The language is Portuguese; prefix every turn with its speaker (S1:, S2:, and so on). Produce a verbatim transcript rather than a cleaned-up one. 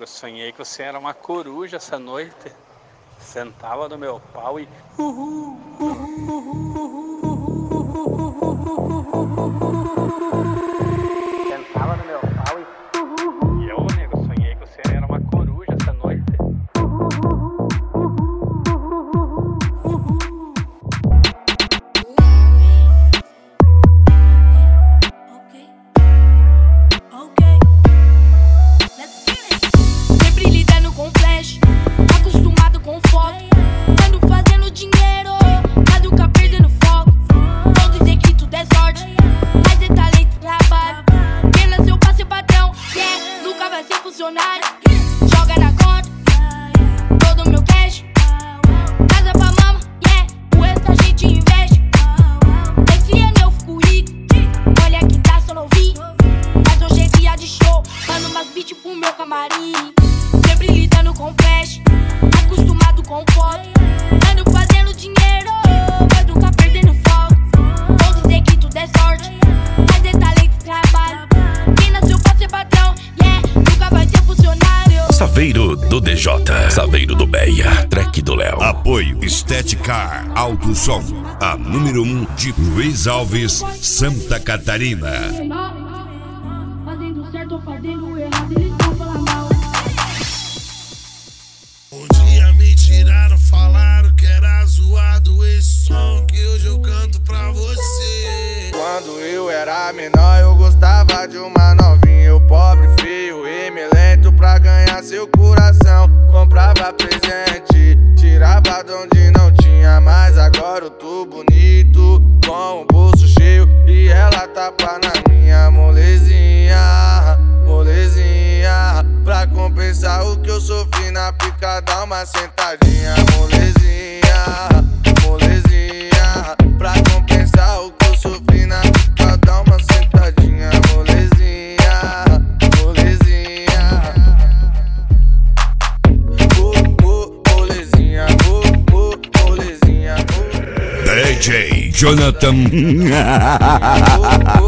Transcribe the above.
S1: sonhei que você era uma coruja essa noite. Sentava no meu pau e... Uhul, uhul, uhul, uhul. Sentava no meu pau e... E eu, nego, sonhei que você era uma coruja essa noite.
S2: Sempre lidando com flash, acostumado com foto, ando fazendo dinheiro, mas nunca perdendo foco. Todos dizem que tudo é sorte, mas é talento e trabalho. Quem nasceu pra ser patrão, yeah, nunca vai ser funcionário. Joga na conta, todo meu cash, casa pra mama, yeah, o resto a gente investe. Esse ano eu fico rico, olha quem tá só novinho, mas hoje é dia de show, mando umas beats pro meu camarim. Sempre lidando com flash, acostumado com foto, ando fazendo dinheiro, mas nunca perdendo foco. Todos dizem que tudo é sorte, mas é talento e trabalho. Quem nasceu pra ser patrão, yeah, nunca vai ser funcionário.
S3: Saveiro do D J, Saveiro do Beia, track do Léo.
S4: Apoio Estética Alto Som, a número um de Luiz Alves, Santa Catarina.
S2: Fazendo certo ou fazendo errado, eles vão falar mal.
S5: Um dia me tiraram, falaram que era zoado esse som que hoje eu canto pra você.
S6: Quando eu era menor eu gostava de uma novinha, eu pobre, feio e melento pra ganhar seu coração. Comprava presente, tirava de onde não tinha, mas agora eu tô bonito, com o bolso cheio e ela tapa na minha molezinha, molezinha. Pra compensar o que eu sofri na pica, dá uma sentadinha, molezinha, molezinha. Pra compensar o que eu sofri na pica, dá uma sentadinha, molezinha, molezinha. Oh, oh, molezinha, oh, oh, molezinha, oh.
S4: D J Jonathan.
S6: Oh, oh,